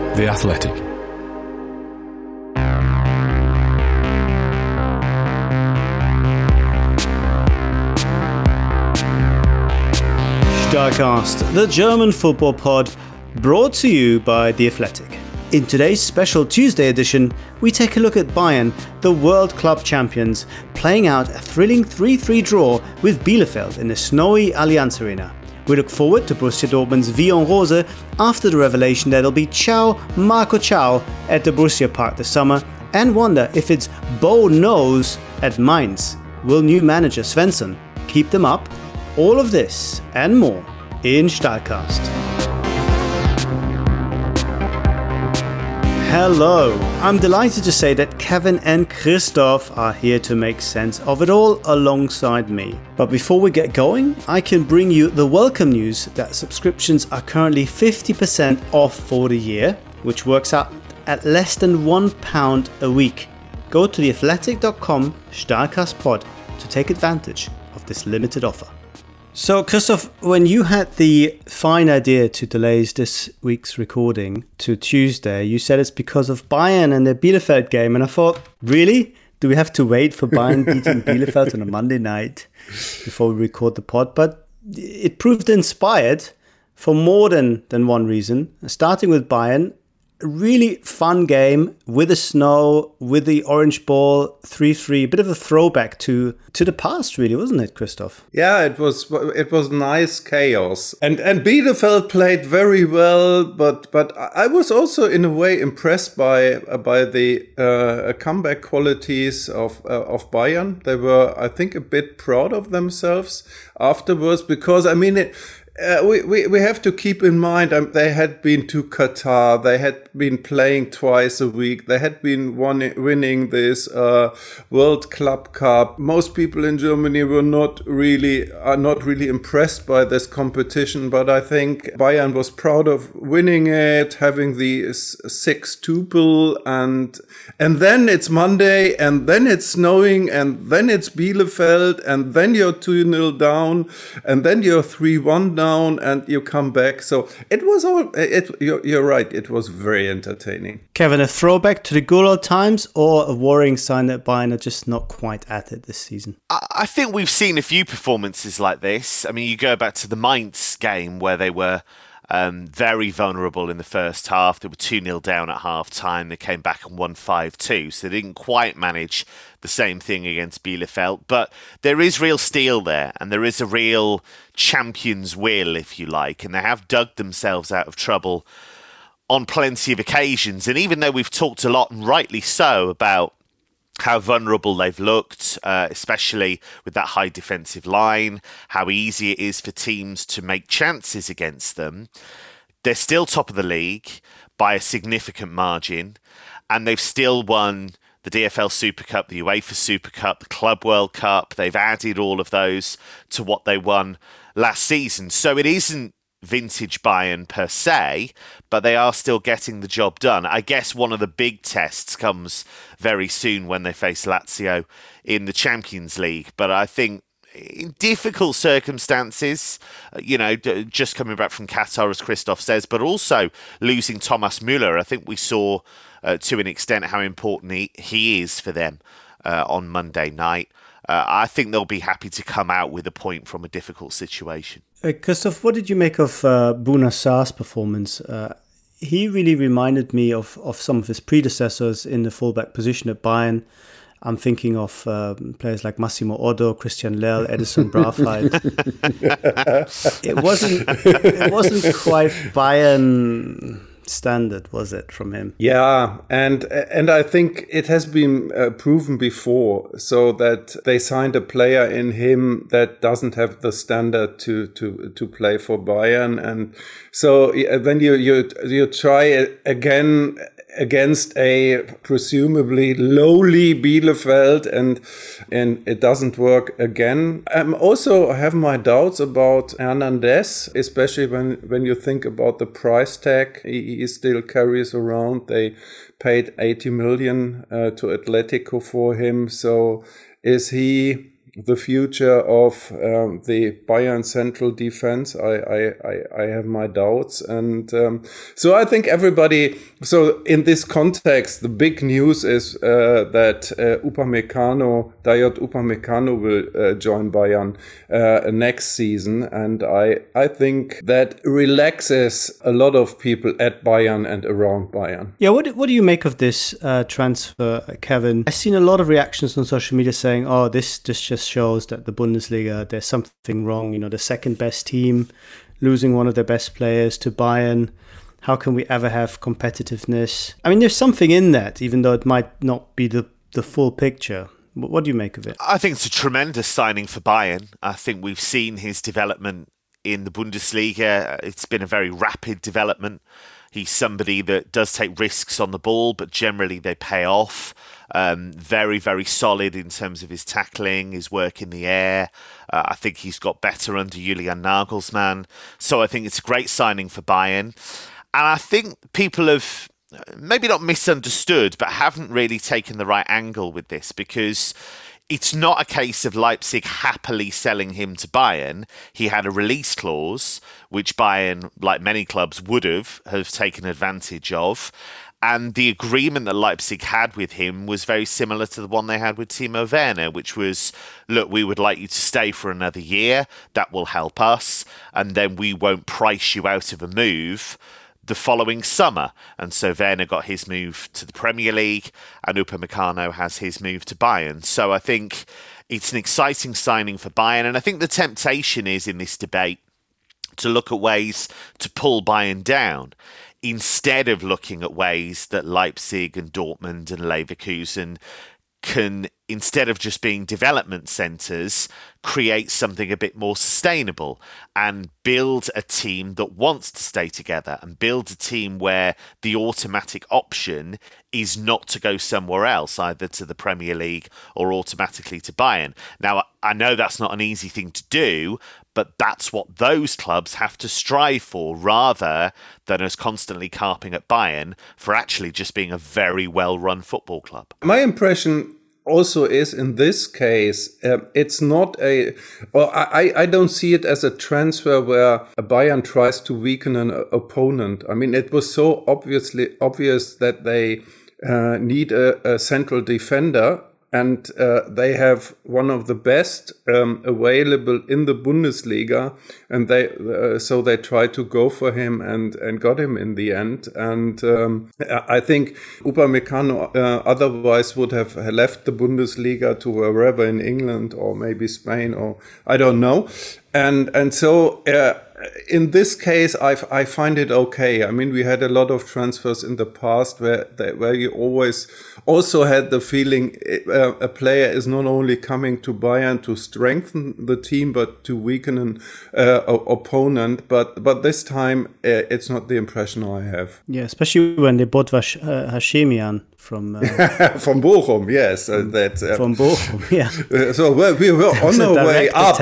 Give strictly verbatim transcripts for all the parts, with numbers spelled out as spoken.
The Athletic. Starcast, the German football pod, brought to you by The Athletic. In today's special Tuesday edition, we take a look at Bayern, the World Club champions, playing out a thrilling three three draw with Bielefeld in the snowy Allianz Arena. We look forward to Borussia Dortmund's Vion Rose after the revelation that it'll be Ciao Marco Ciao at the Borussia Park this summer, and wonder if it's Bo Knows at Mainz. Will new manager Svensson keep them up? All of this and more in Starcast. Hello, I'm delighted to say that Kevin and Christoph are here to make sense of it all alongside me. But before we get going, I can bring you the welcome news that subscriptions are currently fifty percent off for the year, which works out at less than one pound a week. Go to theathletic dot com Starcast pod to take advantage of this limited offer. So, Christoph, when you had the fine idea to delay this week's recording to Tuesday, you said it's because of Bayern and the Bielefeld game. And I thought, really? Do we have to wait for Bayern beating Bielefeld on a Monday night before we record the pod? But it proved inspired for more than, than one reason. Starting with Bayern, a really fun game with the snow, with the orange ball, three three. A bit of a throwback to to the past, really, wasn't it, Christoph? Yeah, it was it was nice chaos. And and Bielefeld played very well, but but I was also in a way impressed by by the uh, comeback qualities of uh, of Bayern. They were, I think, a bit proud of themselves afterwards, because I mean it Uh, we, we, we have to keep in mind um, they had been to Qatar, they had been playing twice a week, they had been won, winning this uh, World Club Cup. Most people in Germany were not really are not really impressed by this competition, but I think Bayern was proud of winning it, having the six-tuple, and and then it's Monday, and then it's snowing, and then it's Bielefeld, and then you're two nil down, and then you're three one down. And you come back. So it was all, it, you're, you're right, it was very entertaining. Kevin, a throwback to the good old times, or a worrying sign that Bayern are just not quite at it this season? I think we've seen a few performances like this. I mean, you go back to the Mainz game where they were um, very vulnerable in the first half. They were two nil down at half time. They came back and won five two. So they didn't quite manage the same thing against Bielefeld. But there is real steel there, and there is a real champion's will, if you like. And they have dug themselves out of trouble on plenty of occasions. And even though we've talked a lot, and rightly so, about how vulnerable they've looked, uh, especially with that high defensive line, how easy it is for teams to make chances against them, they're still top of the league by a significant margin, and they've still won the D F L Super Cup, the UEFA Super Cup, the Club World Cup. They've added all of those to what they won last season. So it isn't vintage Bayern per se, but they are still getting the job done. I guess one of the big tests comes very soon when they face Lazio in the Champions League. But I think in difficult circumstances, you know, just coming back from Qatar, as Christoph says, but also losing Thomas Müller, I think we saw uh, to an extent how important he, he is for them uh, on Monday night. Uh, I think they'll be happy to come out with a point from a difficult situation. Uh, Christoph, what did you make of uh, Bouna Sarr's performance? Uh, he really reminded me of, of some of his predecessors in the fullback position at Bayern. I'm thinking of uh, players like Massimo Oddo, Christian Lell, Edison Braafheid. it wasn't it wasn't quite Bayern standard, was it, from him? Yeah, and and I think it has been uh, proven before, so that they signed a player in him that doesn't have the standard to to to play for Bayern, and so then you you you try again against a presumably lowly Bielefeld, and and it doesn't work again. I also have my doubts about Hernandez, especially when when you think about the price tag he, he still carries around. They paid eighty million uh, to Atletico for him, so is he the future of um, the Bayern central defense. I, I, I, I have my doubts. And um, so I think everybody, so in this context, the big news is uh, that uh, Upamecano, Dayot Upamecano will uh, join Bayern uh, next season. And I, I think that relaxes a lot of people at Bayern and around Bayern. Yeah, what, what do you make of this uh, transfer, Kevin? I've seen a lot of reactions on social media saying, oh, this, this just shows that the Bundesliga, there's something wrong. You know, the second best team losing one of their best players to Bayern. How can we ever have competitiveness? I mean, there's something in that, even though it might not be the, the full picture. What do you make of it? I think it's a tremendous signing for Bayern. I think we've seen his development in the Bundesliga. It's been a very rapid development. He's somebody that does take risks on the ball, but generally they pay off. Um, very, very solid in terms of his tackling, his work in the air. Uh, I think he's got better under Julian Nagelsmann. So I think it's a great signing for Bayern. And I think people have maybe not misunderstood, but haven't really taken the right angle with this, because it's not a case of Leipzig happily selling him to Bayern. He had a release clause, which Bayern, like many clubs, would have, have taken advantage of. And the agreement that Leipzig had with him was very similar to the one they had with Timo Werner, which was, look, we would like you to stay for another year. That will help us. And then we won't price you out of a move the following summer. And so Werner got his move to the Premier League and Upamecano has his move to Bayern. So I think it's an exciting signing for Bayern. And I think the temptation is in this debate to look at ways to pull Bayern down, instead of looking at ways that Leipzig and Dortmund and Leverkusen can, instead of just being development centres, create something a bit more sustainable and build a team that wants to stay together and build a team where the automatic option is not to go somewhere else, either to the Premier League or automatically to Bayern. Now, I know that's not an easy thing to do, but that's what those clubs have to strive for, rather than us constantly carping at Bayern for actually just being a very well-run football club. My impression also is, in this case, uh, it's not a, or I, I don't see it as a transfer where a Bayern tries to weaken an opponent. I mean, it was so obviously obvious that they uh, need a, a central defender. And uh, they have one of the best um, available in the Bundesliga, and they uh, so they tried to go for him and, and got him in the end. And um, I think Upamecano uh, otherwise would have left the Bundesliga to wherever in England or maybe Spain or I don't know. And and so uh, in this case, I, I find it okay. I mean, we had a lot of transfers in the past where they, where you always also had the feeling uh, a player is not only coming to Bayern to strengthen the team, but to weaken an uh, opponent. But but this time, uh, it's not the impression I have. Yeah, especially when they bought Vash- uh, Hashemian from uh, from Bochum, yes, uh, that uh, from Bochum, yeah. Uh, so well, we were on our way up.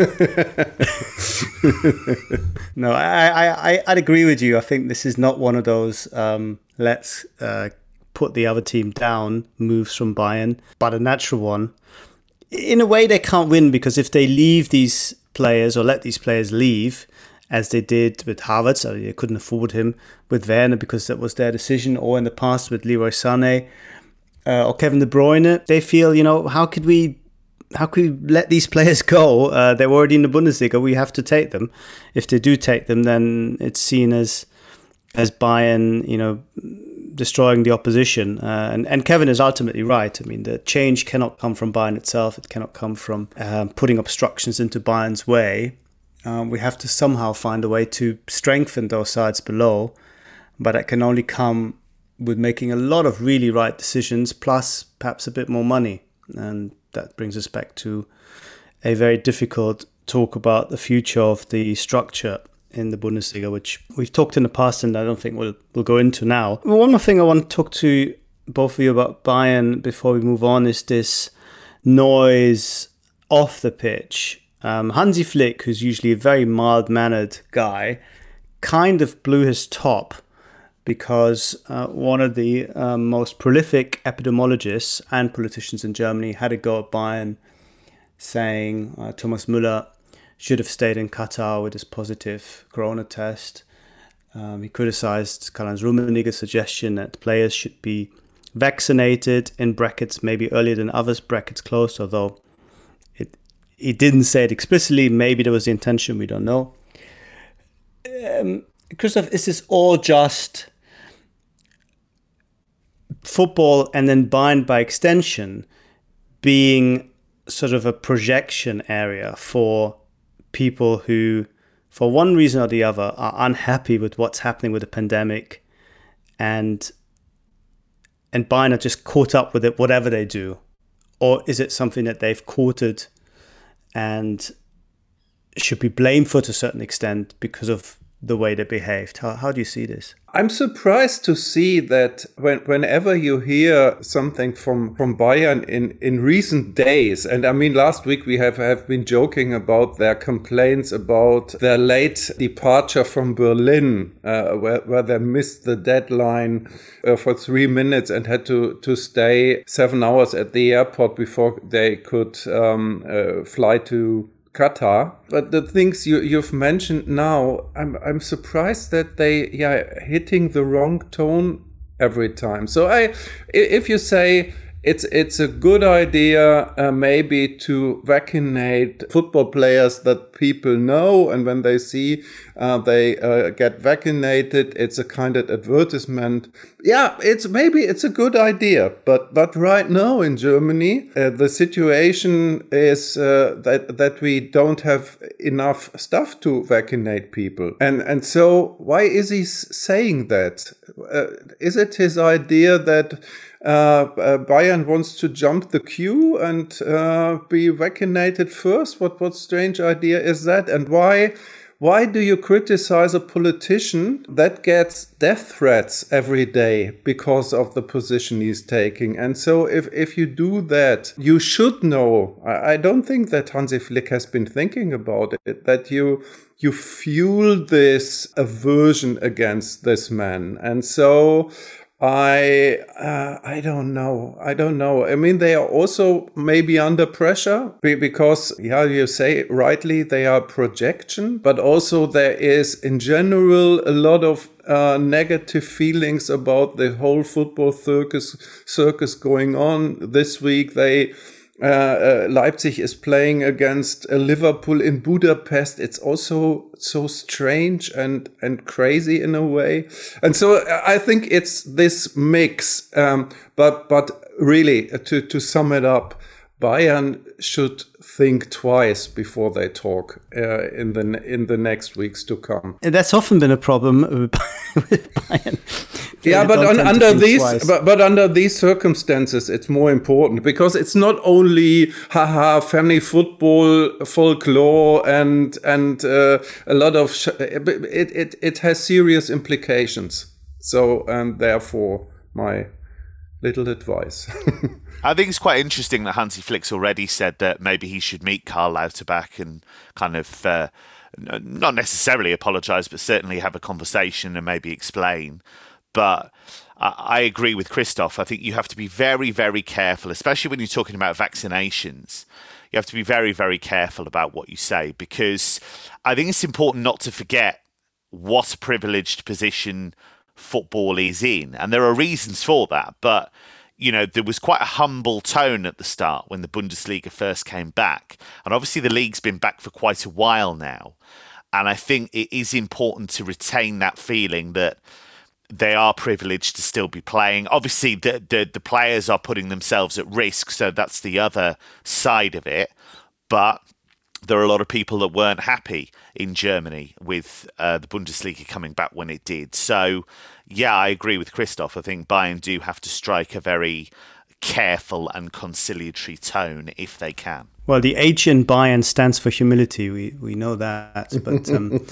No, I, I, I'd agree with you. I think this is not one of those um, let's uh, put the other team down moves from Bayern, but a natural one. In a way, they can't win, because if they leave these players or let these players leave, as they did with Havertz, so they couldn't afford him, with Werner because that was their decision, or in the past with Leroy Sané uh, or Kevin De Bruyne, they feel, you know, how could we How could we let these players go? Uh, they're already in the Bundesliga. We have to take them. If they do take them, then it's seen as as Bayern, you know, destroying the opposition. Uh, and, and Kevin is ultimately right. I mean, the change cannot come from Bayern itself. It cannot come from um, putting obstructions into Bayern's way. Um, we have to somehow find a way to strengthen those sides below. But it can only come with making a lot of really right decisions, plus perhaps a bit more money. And that brings us back to a very difficult talk about the future of the structure in the Bundesliga, which we've talked in the past and I don't think we'll, we'll go into now. One more thing I want to talk to both of you about Bayern before we move on is this noise off the pitch. Um, Hansi Flick, who's usually a very mild-mannered guy, kind of blew his top because uh, one of the um, most prolific epidemiologists and politicians in Germany had a go at Bayern, saying uh, Thomas Müller should have stayed in Qatar with his positive corona test. Um, he criticized Karl-Heinz Rummenigge's suggestion that players should be vaccinated, in brackets maybe earlier than others, brackets closed, although it he didn't say it explicitly. Maybe there was the intention, we don't know. Um, Christoph, is this all just football and then Bayern by extension being sort of a projection area for people who, for one reason or the other, are unhappy with what's happening with the pandemic, and and Bayern are just caught up with it, whatever they do? Or is it something that they've courted and should be blamed for to a certain extent because of the way they behaved? How how do you see this? I'm surprised to see that when, whenever you hear something from, from Bayern in, in recent days, and I mean, last week we have, have been joking about their complaints about their late departure from Berlin, uh, where, where they missed the deadline uh, for three minutes and had to, to stay seven hours at the airport before they could um, uh, fly to Qatar. But the things you, you've mentioned now, I'm I'm surprised that they yeah hitting the wrong tone every time. So I, if you say it's it's a good idea uh, maybe to vaccinate football players that people know, and when they see uh, they uh, get vaccinated, it's a kind of advertisement. Yeah, it's maybe it's a good idea, but but right now in Germany, uh, the situation is uh, that that we don't have enough stuff to vaccinate people, and and so why is he saying that? Uh, is it his idea that Uh, uh, Bayern wants to jump the queue and uh, be vaccinated first? What what strange idea is that? And why why do you criticize a politician that gets death threats every day because of the position he's taking? And so if, if you do that, you should know, I, I don't think that Hansi Flick has been thinking about it, that you you fuel this aversion against this man. And so I uh, I don't know. I don't know. I mean, they are also maybe under pressure because, yeah, you say rightly, they are projection, but also there is in general a lot of uh, negative feelings about the whole football circus circus going on. This week, they Uh, uh, Leipzig is playing against uh, Liverpool in Budapest. It's also so strange and, and crazy in a way. And so I think it's this mix. Um, but but really, to, to sum it up, Bayern should think twice before they talk uh, in the in the next weeks to come. And that's often been a problem with Bayern. Yeah, but on, under these, but, but under these circumstances, it's more important because it's not only haha family football, folklore, and and uh, a lot of sh- it it it has serious implications. So and therefore my little advice. I think it's quite interesting that Hansi Flick's already said that maybe he should meet Karl Lauterbach and kind of uh, not necessarily apologise, but certainly have a conversation and maybe explain. But I agree with Christoph. I think you have to be very, very careful, especially when you're talking about vaccinations. You have to be very, very careful about what you say, because I think it's important not to forget what a privileged position football is in. And there are reasons for that. But, you know, there was quite a humble tone at the start when the Bundesliga first came back. And obviously the league's been back for quite a while now. And I think it is important to retain that feeling that they are privileged to still be playing. Obviously, the, the the players are putting themselves at risk, so that's the other side of it. But there are a lot of people that weren't happy in Germany with uh, the Bundesliga coming back when it did. So, yeah, I agree with Christoph. I think Bayern do have to strike a very careful and conciliatory tone if they can. Well, the H in Bayern stands for humility. We we know that, but. Um,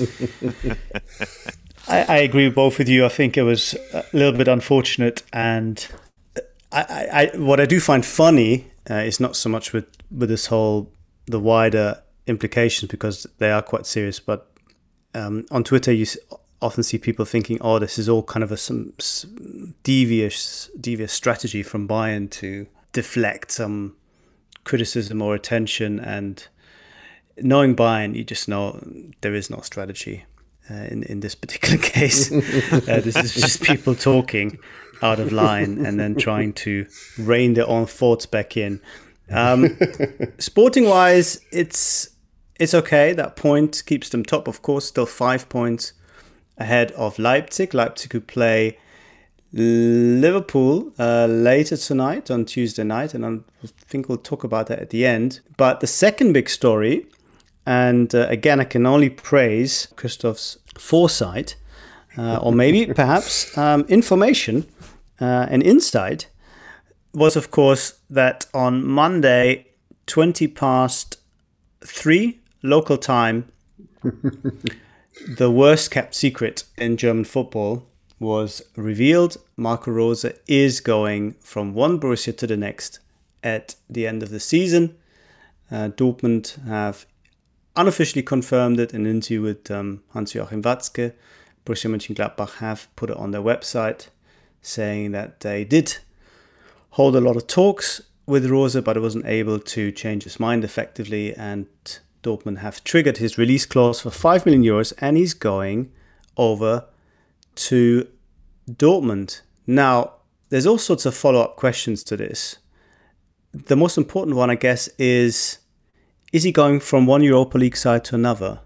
I, I agree with both with you. I think it was a little bit unfortunate, and I, I, I what I do find funny uh, is not so much with, with this whole the wider implications, because they are quite serious. But um, on Twitter, you often see people thinking, "Oh, this is all kind of a some, some devious devious strategy from Bayern to deflect some criticism or attention. And knowing Bayern, you just know there is no strategy uh, in, in this particular case. uh, this is just people talking out of line and then trying to rein their own thoughts back in. Um, sporting-wise, it's it's okay. That point keeps them top, of course, still five points ahead of Leipzig. Leipzig who play Liverpool uh, later tonight on Tuesday night, and I think we'll talk about that at the end. But the second big story, and uh, again, I can only praise Christoph's foresight, uh, or maybe perhaps um, information uh, and insight, was of course that on Monday, twenty past three local time, the worst kept secret in German football was revealed. Marco Rose is going from one Borussia to the next at the end of the season. Uh, Dortmund have unofficially confirmed it in an interview with um, Hans-Joachim Watzke. Borussia Mönchengladbach have put it on their website, saying that they did hold a lot of talks with Rose, but it wasn't able to change his mind effectively, and Dortmund have triggered his release clause for five million euros, and he's going over to Dortmund. Now, there's all sorts of follow-up questions to this. The most important one, I guess, is, is he going from one Europa League side to another?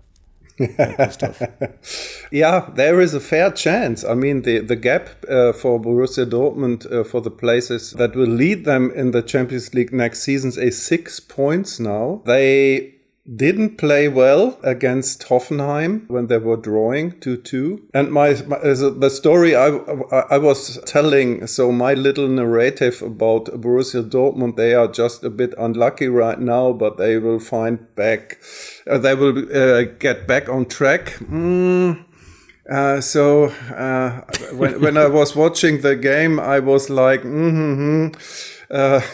Yeah, there is a fair chance. I mean, the, the gap uh, for Borussia Dortmund uh, for the places that will lead them in the Champions League next season is six points now. They didn't play well against Hoffenheim when they were drawing two two. And my, my the story I, I was telling, so my little narrative about Borussia Dortmund, they are just a bit unlucky right now, but they will find back, uh, they will uh, get back on track. Mm. Uh, so uh, when when I was watching the game, I was like, mm-hmm. Uh,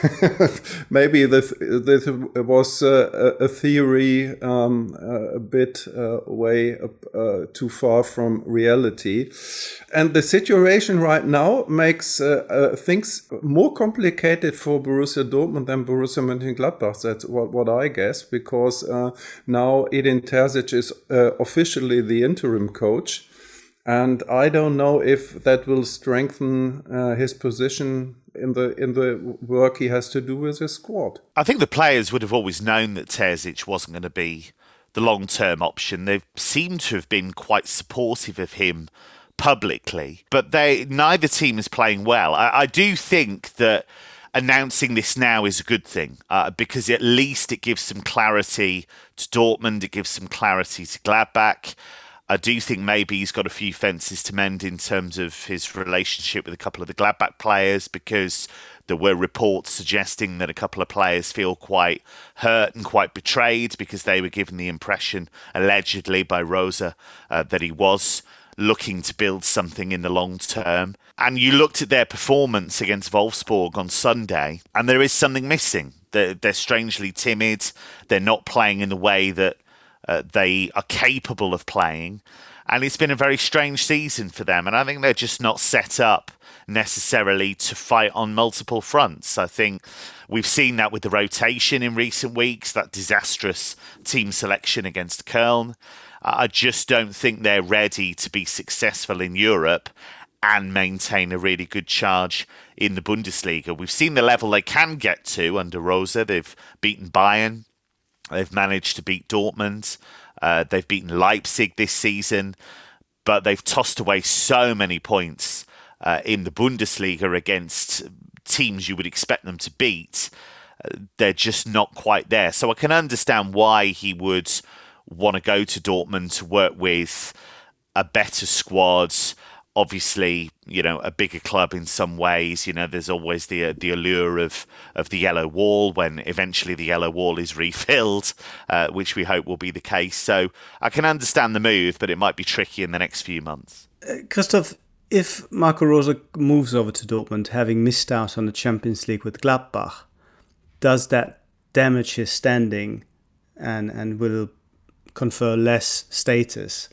maybe this, this was uh, a theory um, a bit uh, way uh, too far from reality. And the situation right now makes uh, uh, things more complicated for Borussia Dortmund than Borussia Mönchengladbach. That's what, what I guess, because uh, now Edin Terzic is uh, officially the interim coach. And I don't know if that will strengthen uh, his position in the in the work he has to do with his squad. I think the players would have always known that Terzic wasn't going to be the long-term option. They seem to have been quite supportive of him publicly, but they neither team is playing well. I, I do think that announcing this now is a good thing uh, because at least it gives some clarity to Dortmund, it gives some clarity to Gladbach. I do think maybe he's got a few fences to mend in terms of his relationship with a couple of the Gladbach players, because there were reports suggesting that a couple of players feel quite hurt and quite betrayed because they were given the impression, allegedly by Rosa, uh, that he was looking to build something in the long term. And you looked at their performance against Wolfsburg on Sunday, and there is something missing. They're, they're strangely timid. They're not playing in the way that Uh, they are capable of playing, and it's been a very strange season for them, and I think they're just not set up necessarily to fight on multiple fronts. I think we've seen that with the rotation in recent weeks, that disastrous team selection against Köln. I just don't think they're ready to be successful in Europe and maintain a really good charge in the Bundesliga. We've seen the level they can get to under Rosa. They've beaten Bayern. They've managed to beat Dortmund. Uh, they've beaten Leipzig this season, but they've tossed away so many points uh, in the Bundesliga against teams you would expect them to beat. Uh, they're just not quite there. So I can understand why he would want to go to Dortmund to work with a better squad. Obviously, you know, a bigger club in some ways. You know, there's always the the allure of of the yellow wall when eventually the yellow wall is refilled, uh, which we hope will be the case. So I can understand the move, but it might be tricky in the next few months. Uh, Christoph, if Marco Rose moves over to Dortmund, having missed out on the Champions League with Gladbach, does that damage his standing and, and will confer less status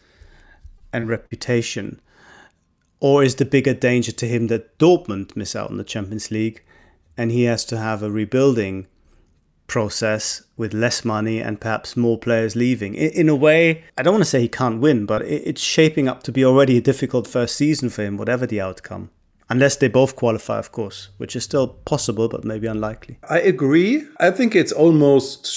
and reputation? Or is the bigger danger to him that Dortmund miss out on the Champions League and he has to have a rebuilding process with less money and perhaps more players leaving. In, in a way, I don't want to say he can't win, but it, it's shaping up to be already a difficult first season for him, whatever the outcome. Unless they both qualify, of course, which is still possible, but maybe unlikely. I agree. I think it's almost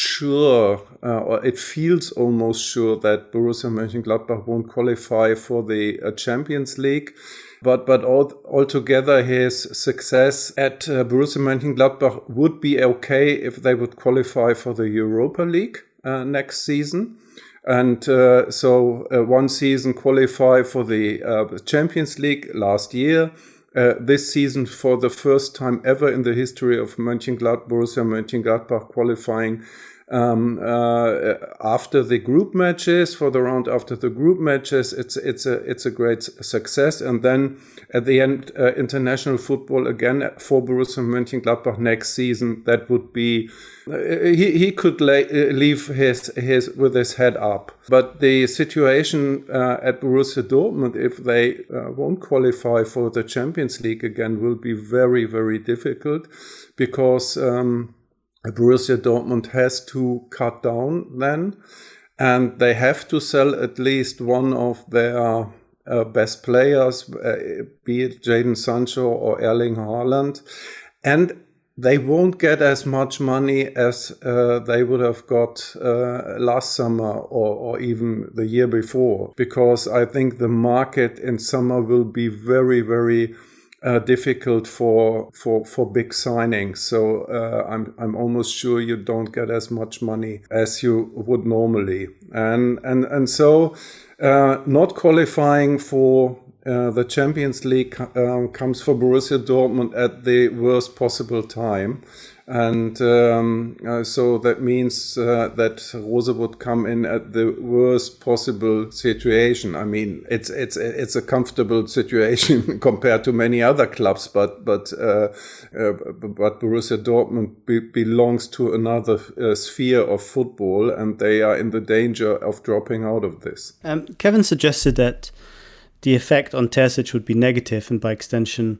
sure, uh, or it feels almost sure that Borussia Mönchengladbach won't qualify for the uh, Champions League. But but all, altogether, his success at uh, Borussia Mönchengladbach would be okay if they would qualify for the Europa League uh, next season. And uh, so uh, one season qualify for the uh, Champions League last year. Uh, this season, for the first time ever in the history of Mönchengladbach, Borussia Mönchengladbach qualifying um, uh, after the group matches, for the round after the group matches. It's it's a it's a great success. And then at the end, uh, international football again for Borussia Mönchengladbach next season. That would be uh, he he could lay, uh, leave his his with his head up. But the situation uh, at Borussia Dortmund, if they uh, won't qualify for the Champions League again, will be very very difficult, because Um, Borussia Dortmund has to cut down then, and they have to sell at least one of their uh, best players, uh, be it Jadon Sancho or Erling Haaland, and they won't get as much money as uh, they would have got uh, last summer or, or even the year before, because I think the market in summer will be very, very Uh, difficult for for for big signings. So uh, I'm I'm almost sure you don't get as much money as you would normally, and and and so uh, not qualifying for uh, the Champions League um, comes for Borussia Dortmund at the worst possible time. And um, uh, so that means uh, that Rose would come in at the worst possible situation. I mean, it's it's it's a comfortable situation compared to many other clubs, but but uh, uh, but Borussia Dortmund be, belongs to another uh, sphere of football, and they are in the danger of dropping out of this. Um, Kevin suggested that the effect on Terzic would be negative, and by extension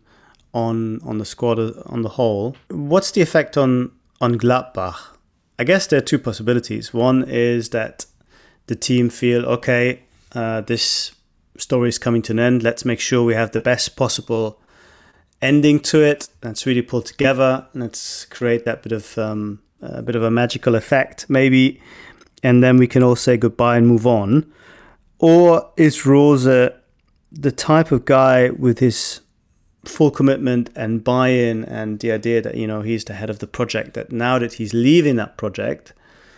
on on the squad on the whole. What's the effect on on Gladbach? I guess there are two possibilities. One is that the team feel, okay, uh, this story is coming to an end. Let's make sure we have the best possible ending to it. Let's really pull together. Let's create that bit of um, a bit of a magical effect, maybe, and then we can all say goodbye and move on. Or is Rose the type of guy with his full commitment and buy-in and the idea that, you know, he's the head of the project, that now that he's leaving that project,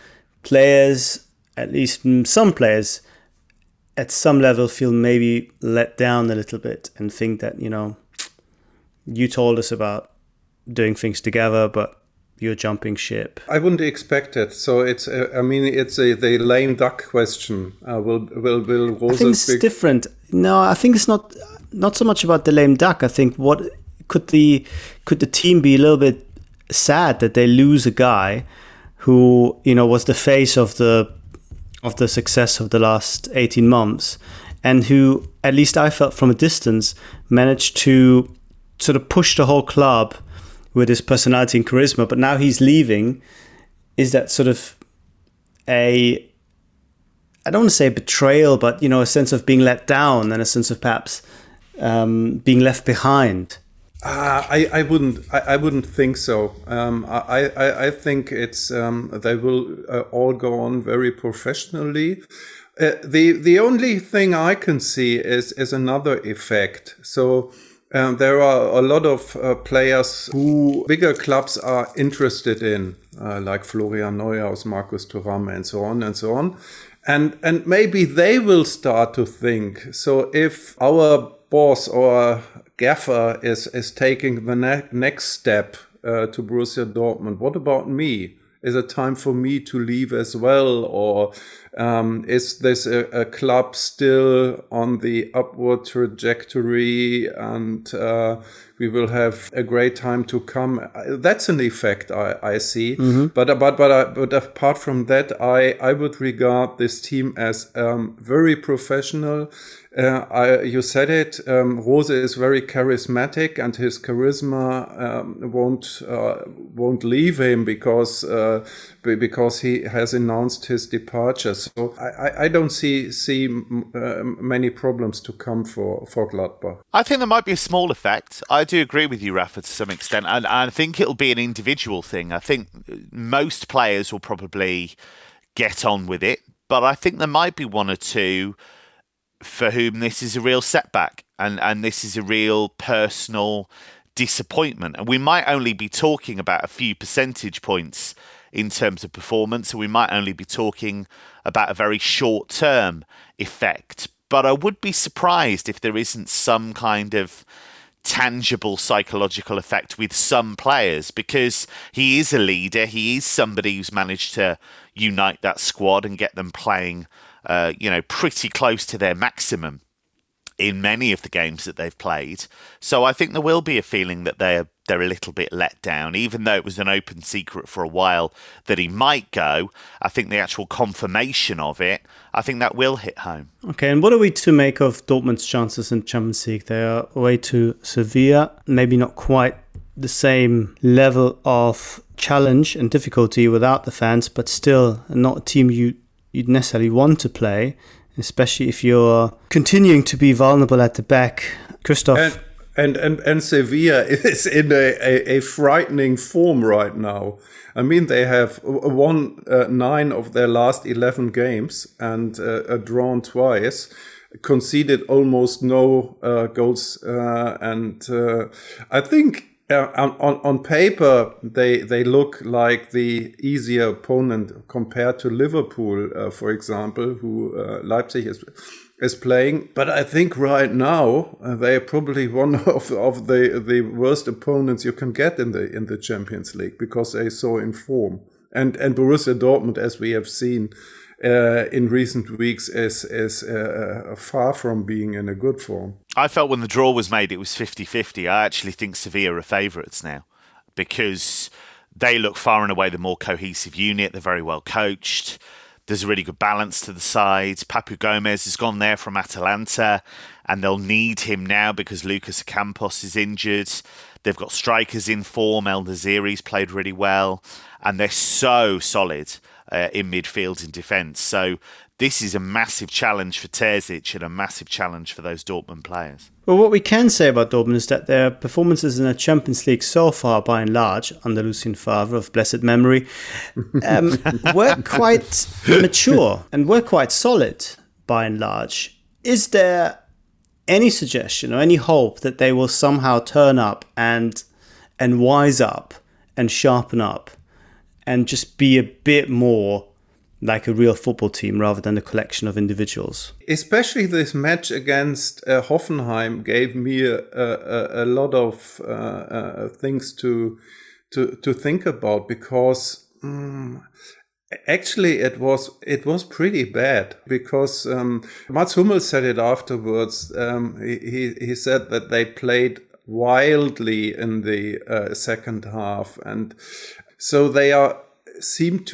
players, at least some players at some level, feel maybe let down a little bit and think that, you know, you told us about doing things together, but you're jumping ship. I wouldn't expect it. So it's, uh, I mean, it's a the lame duck question. Uh, will will will Rose? I think it's big- different. No, I think it's not not so much about the lame duck. I think what could the could the team be a little bit sad that they lose a guy who, you know, was the face of the of the success of the last eighteen months, and who, at least I felt from a distance, managed to sort of push the whole club with his personality and charisma. But now he's leaving. Is that sort of a, I don't want to say betrayal, but, you know, a sense of being let down and a sense of perhaps um, being left behind? Uh, I, I wouldn't I, I wouldn't think so. Um, I, I, I think it's um, they will uh, all go on very professionally. Uh, the the only thing I can see is is another effect. So um, there are a lot of uh, players who bigger clubs are interested in, uh, like Florian Neuhaus, Markus Thuram, and so on and so on. And and maybe they will start to think, so if our boss or gaffer is, is taking the ne- next step uh, to Borussia Dortmund, what about me? Is it time for me to leave as well? Or Um, is this a, a club still on the upward trajectory, and uh, we will have a great time to come? That's an effect I, I see. Mm-hmm. But but but uh, but apart from that, I I would regard this team as um, very professional. Uh, I, you said it. Um, Rose is very charismatic, and his charisma um, won't uh, won't leave him because uh, because he has announced his departure. So I, I don't see see uh, many problems to come for for Gladbach. I think there might be a small effect. I do agree with you, Rafa, to some extent, and I think it'll be an individual thing. I think most players will probably get on with it, but I think there might be one or two for whom this is a real setback and, and this is a real personal disappointment. And we might only be talking about a few percentage points in terms of performance, and we might only be talking about a very short-term effect. But I would be surprised if there isn't some kind of tangible psychological effect with some players, because he is a leader. He is somebody who's managed to unite that squad and get them playing Uh, you know, pretty close to their maximum in many of the games that they've played. So I think there will be a feeling that they're they're a little bit let down, even though it was an open secret for a while that he might go. I think the actual confirmation of it, I think that will hit home. Okay, and what are we to make of Dortmund's chances in Champions League? They are away to Sevilla, maybe not quite the same level of challenge and difficulty without the fans, but still not a team you you'd necessarily want to play, especially if you're continuing to be vulnerable at the back. Christoph. And and, and, and Sevilla is in a, a, a frightening form right now. I mean, they have won uh, nine of their last eleven games and uh, drawn twice, conceded almost no uh, goals. Uh, and uh, I think Uh, on on paper, they they look like the easier opponent compared to Liverpool, uh, for example, who uh, Leipzig is is playing. But I think right now uh, they are probably one of of the the worst opponents you can get in the in the Champions League, because they're so in form. And and Borussia Dortmund, as we have seen Uh, in recent weeks, is is uh, far from being in a good form. I felt when the draw was made, it was fifty-fifty. I actually think Sevilla are favourites now, because they look far and away the more cohesive unit. They're very well coached. There's a really good balance to the side. Papu Gomez has gone there from Atalanta, and they'll need him now because Lucas Campos is injured. They've got strikers in form. El Naziri's played really well, and they're so solid Uh, in midfield and defence. So this is a massive challenge for Terzic and a massive challenge for those Dortmund players. Well, what we can say about Dortmund is that their performances in the Champions League so far, by and large, under Lucien Favre of blessed memory, um, were quite mature and were quite solid, by and large. Is there any suggestion or any hope that they will somehow turn up and and wise up and sharpen up and just be a bit more like a real football team rather than a collection of individuals? Especially this match against uh, Hoffenheim gave me a, a, a lot of uh, uh, things to to to think about, because um, actually it was it was pretty bad, because um, Mats Hummels said it afterwards. Um, he he said that they played wildly in the uh, second half, and so they are seem to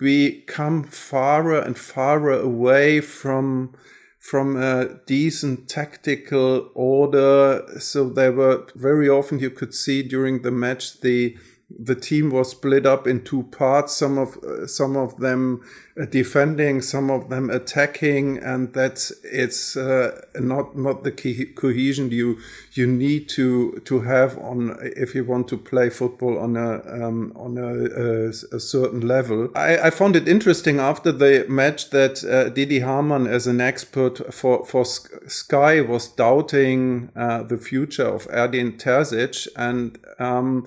become farther and farther away from from a decent tactical order. So they were very often, you could see during the match, the the team was split up in two parts. Some of uh, some of them uh, defending, some of them attacking, and that's it's uh, not not the co- cohesion you you need to to have on if you want to play football on a um, on a, a, a certain level. I, I found it interesting after the match that uh, Didi Hamann, as an expert for for Sky, was doubting uh, the future of Edin Terzic, and um,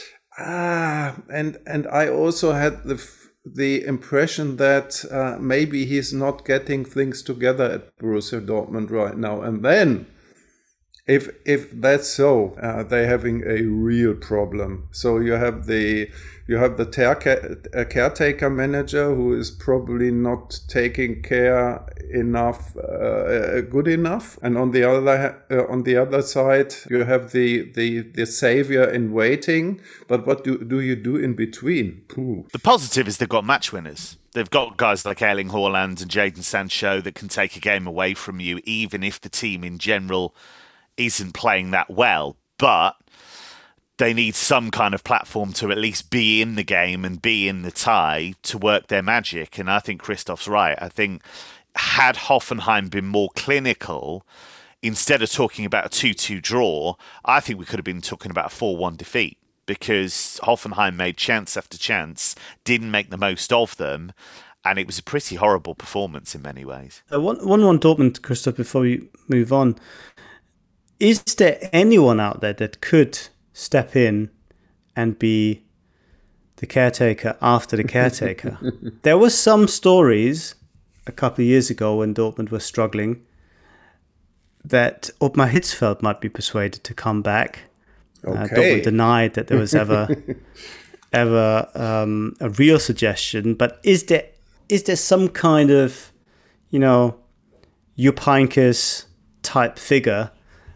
Ah, and and I also had the the impression that uh, maybe he's not getting things together at Borussia Dortmund right now. And then If if that's so, uh, they're having a real problem. So you have the you have the care- a caretaker manager who is probably not taking care enough, uh, good enough, and on the other uh, on the other side you have the the the savior in waiting. But what do do you do in between? Ooh. The positive is they've got match winners. They've got guys like Erling Haaland and Jadon Sancho that can take a game away from you, even if the team in general isn't playing that well, but they need some kind of platform to at least be in the game and be in the tie to work their magic. And I think Christoph's right. I think had Hoffenheim been more clinical, instead of talking about a two-two draw, I think we could have been talking about a four one defeat, because Hoffenheim made chance after chance, didn't make the most of them, and it was a pretty horrible performance in many ways. Uh, one, one on Dortmund, Christoph, before we move on. Is there anyone out there that could step in and be the caretaker after the caretaker? There were some stories a couple of years ago when Dortmund was struggling that Ottmar Hitzfeld might be persuaded to come back. Okay. Uh, Dortmund denied that there was ever ever um, a real suggestion. But is there is there some kind of, you know, Jupp Heynckes type figure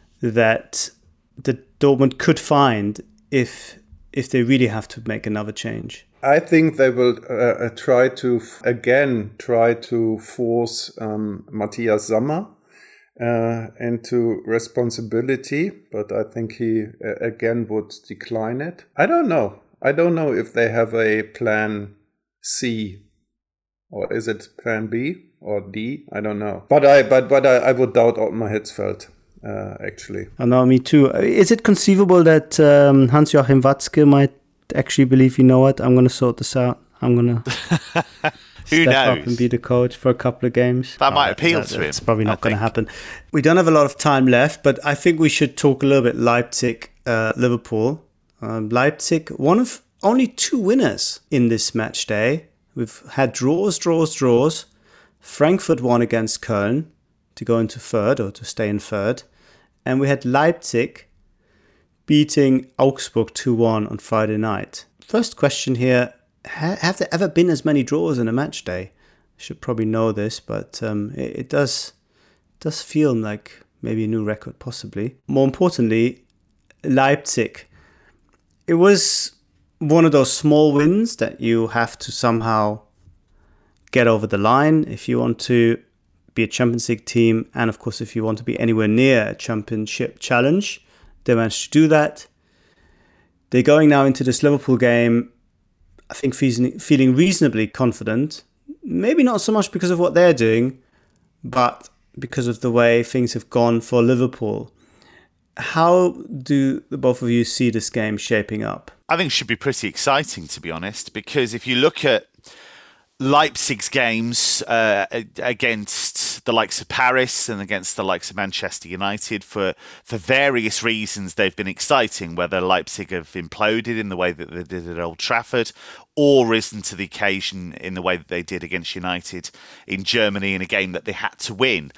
that that Dortmund could find if if they really have to make another change? I think they will uh, try to again try to force um, Matthias Sammer uh, into responsibility, but I think he uh, again would decline it. I don't know. I don't know if they have a plan C, or is it plan B or D? I don't know. But I but but I, I would doubt Ottmar Hitzfeld. Uh, actually. Oh, no, me too. Is it conceivable that um, Hans-Joachim Watzke might actually believe, you know what, I'm going to sort this out. I'm going to step knows? up and be the coach for a couple of games. That oh, might appeal that, to him. It's probably not going to happen. We don't have a lot of time left, but I think we should talk a little bit Leipzig, uh, Liverpool. Um, Leipzig, one of only two winners in this match day. We've had draws, draws, draws. Frankfurt won against Köln to go into third, or to stay in third. And we had Leipzig beating Augsburg two one on Friday night. First question here, ha- have there ever been as many draws in a match day? I should probably know this, but um, it, it does, does feel like maybe a new record, possibly. More importantly, Leipzig. It was one of those small wins that you have to somehow get over the line if you want to be a Champions League team, and of course if you want to be anywhere near a championship challenge. They managed to do that. They're going now into this Liverpool game, I think, feeling reasonably confident. Maybe not so much because of what they're doing, but because of the way things have gone for Liverpool. How do the both of you see this game shaping up? I think it should be pretty exciting, to be honest, because if you look at Leipzig's games uh, against the likes of Paris and against the likes of Manchester United, for for various reasons they've been exciting, whether Leipzig have imploded in the way that they did at Old Trafford or risen to the occasion in the way that they did against United in Germany in a game that they had to win.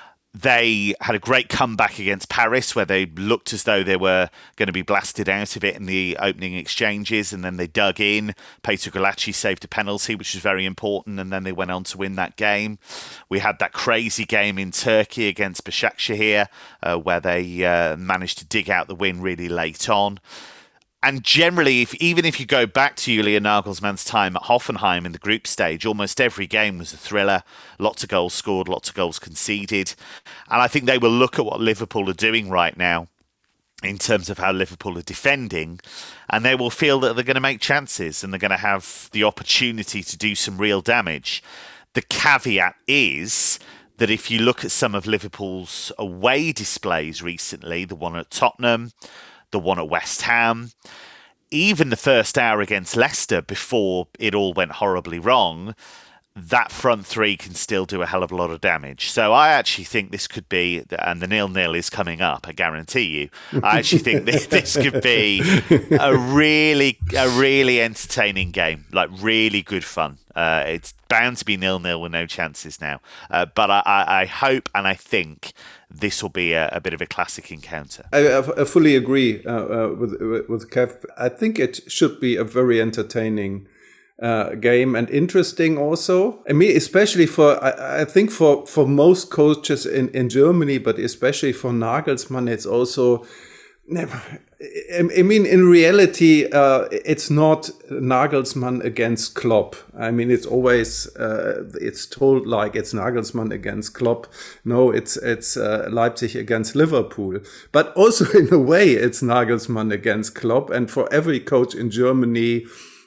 They had a great comeback against Paris where they looked as though they were going to be blasted out of it in the opening exchanges, and then they dug in. Peter Gulacsi saved a penalty, which was very important, and then they went on to win that game. We had that crazy game in Turkey against Başakşehir uh, where they uh, managed to dig out the win really late on. And generally, if, even if you go back to Julian Nagelsmann's time at Hoffenheim in the group stage, almost every game was a thriller. Lots of goals scored, lots of goals conceded. And I think they will look at what Liverpool are doing right now in terms of how Liverpool are defending, and they will feel that they're going to make chances and they're going to have the opportunity to do some real damage. The caveat is that if you look at some of Liverpool's away displays recently, the one at Tottenham, the one at West Ham, even the first hour against Leicester before it all went horribly wrong, that front three can still do a hell of a lot of damage. So I actually think this could be, and the nil-nil is coming up, I guarantee you, I actually think this, this could be a really, a really entertaining game, like really good fun. Uh, it's bound to be nil-nil with no chances now. Uh, but I, I, I hope and I think this will be a, a bit of a classic encounter. I, I fully agree uh, uh, with with Kev. I think it should be a very entertaining uh, game and interesting also. I mean, especially for I, I think for, for most coaches in, in Germany, but especially for Nagelsmann, it's also never. I mean, in reality, uh, it's not Nagelsmann against Klopp. I mean, it's always uh, it's told like it's Nagelsmann against Klopp. No, it's it's uh, Leipzig against Liverpool. But also in a way, it's Nagelsmann against Klopp. And for every coach in Germany,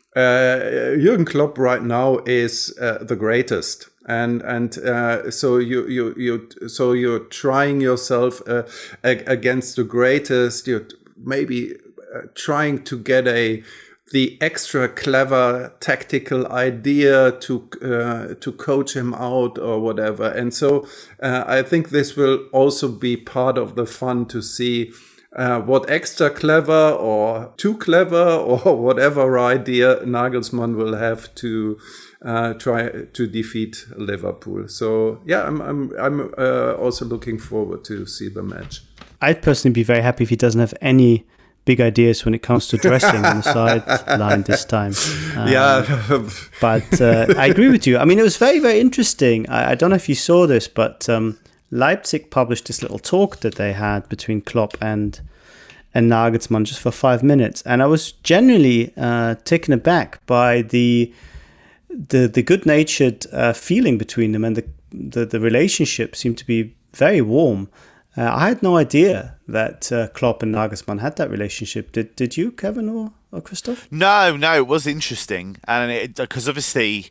uh, Jürgen Klopp right now is uh, the greatest. And and uh, so you you you so you're trying yourself uh, against the greatest. You're maybe uh, trying to get a the extra clever tactical idea to uh, to coach him out or whatever. And so uh, I think this will also be part of the fun to see uh, what extra clever or too clever or whatever idea Nagelsmann will have to uh, try to defeat Liverpool. So yeah, I'm I'm I'm uh, also looking forward to see the match. I'd personally be very happy if he doesn't have any big ideas when it comes to dressing on the sideline this time. Um, yeah. but uh, I agree with you. I mean, it was very, very interesting. I, I don't know if you saw this, but um, Leipzig published this little talk that they had between Klopp and and Nagelsmann just for five minutes. And I was genuinely uh, taken aback by the the, the good-natured uh, feeling between them, and the, the, the relationship seemed to be very warm. Uh, I had no idea that uh, Klopp and Nagelsmann had that relationship. Did did you, Kevin or, or Christoph? No, no, it was interesting, and because obviously,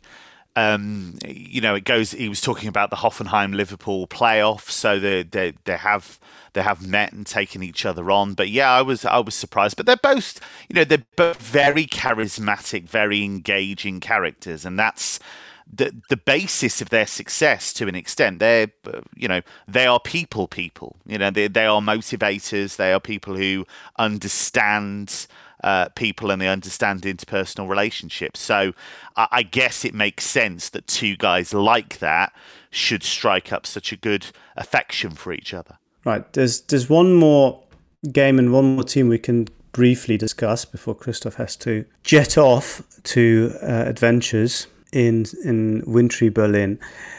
um, you know, it goes. He was talking about the Hoffenheim Liverpool playoff, so they they they have they have met and taken each other on. But yeah, I was I was surprised. But they're both, you know, they're both very charismatic, very engaging characters, and that's the the basis of their success to an extent. They're, you know, they are people people. You know, they they are motivators. They are people who understand uh, people, and they understand interpersonal relationships. So I, I guess it makes sense that two guys like that should strike up such a good affection for each other. Right. There's there's one more game and one more team we can briefly discuss before Christoph has to jet off to uh, adventures in in wintry Berlin.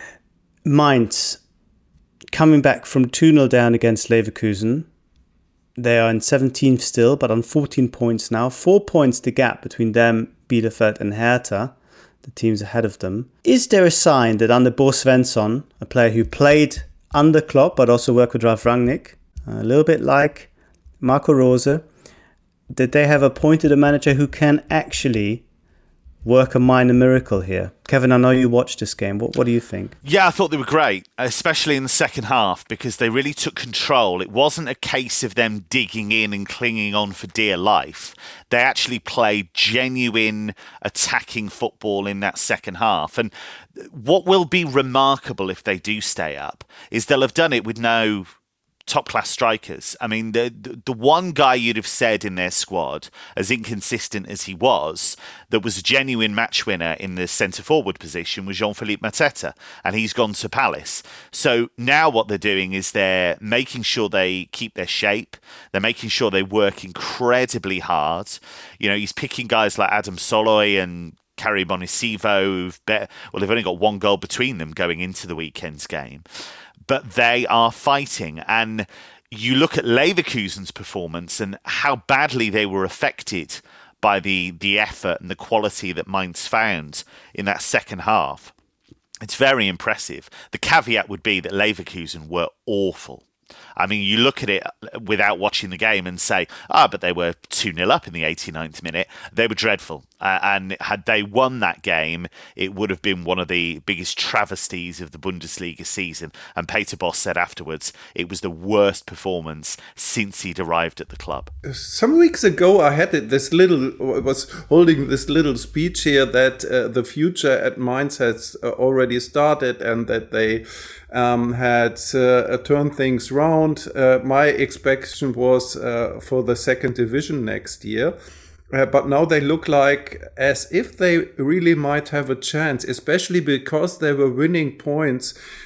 Mainz, coming back from two nil down against Leverkusen. They are in seventeenth still, but on fourteen points now. Four points the gap between them, Bielefeld and Hertha, the teams ahead of them. Is there a sign that under Bo Svensson, a player who played under Klopp but also worked with Ralf Rangnick, a little bit like Marco Rose, that they have appointed a manager who can actually work a minor miracle here? Kevin, I know you watched this game. What what do you think? Yeah, I thought they were great, especially in the second half, because they really took control. It wasn't a case of them digging in and clinging on for dear life. They actually played genuine attacking football in that second half. And what will be remarkable if they do stay up is they'll have done it with no top-class strikers. I mean, the, the the one guy you'd have said in their squad, as inconsistent as he was, that was a genuine match winner in the centre-forward position was Jean-Philippe Mateta, and he's gone to Palace. So now what they're doing is they're making sure they keep their shape. They're making sure they work incredibly hard. You know, he's picking guys like Adam Soloy and Karim Onisivo, who've bet, well, they've only got one goal between them going into the weekend's game. But they are fighting. And you look at Leverkusen's performance and how badly they were affected by the, the effort and the quality that Mainz found in that second half. It's very impressive. The caveat would be that Leverkusen were awful. I mean, you look at it without watching the game and say, ah, but they were two nil up in the eighty-ninth minute. They were dreadful. Uh, and had they won that game, it would have been one of the biggest travesties of the Bundesliga season. And Peter Bosz said afterwards, it was the worst performance since he'd arrived at the club. Some weeks ago, I had this little, was holding this little speech here that uh, the future at Mainz has already started and that they um, had uh, turned things around. Uh, my expectation was uh, for the second division next year. Uh, but now they look like as if they really might have a chance, especially because they were winning points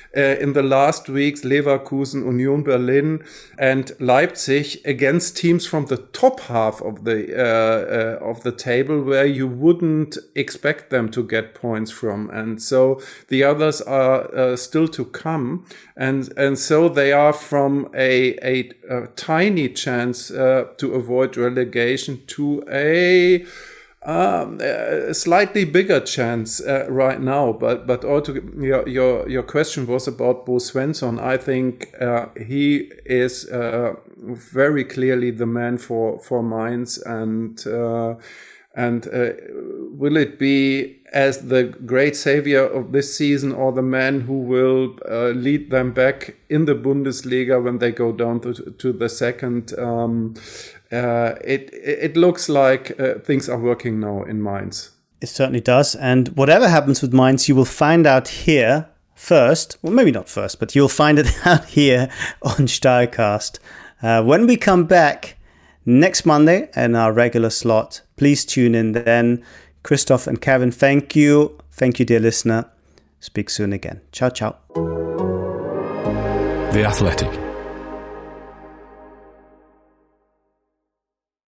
uh, in the last weeks, Leverkusen, Union Berlin, and Leipzig against teams from the top half of the uh, uh, of the table, where you wouldn't expect them to get points from, and so the others are uh, still to come, and and so they are from a a, a tiny chance uh, to avoid relegation to a Um, a slightly bigger chance uh, right now, but but also your your your question was about Bo Svensson. I think uh, he is uh, very clearly the man for for Mainz, and uh, and uh, will it be as the great savior of this season, or the man who will uh, lead them back in the Bundesliga when they go down to to the second? Um, Uh, it it looks like uh, things are working now in Mainz. It certainly does. And whatever happens with Mainz, you will find out here first. Well, maybe not first, but you'll find it out here on Steilcast. Uh, when we come back next Monday in our regular slot, please tune in then. Christoph and Kevin, thank you. Thank you, dear listener. Speak soon again. Ciao, ciao. The Athletic.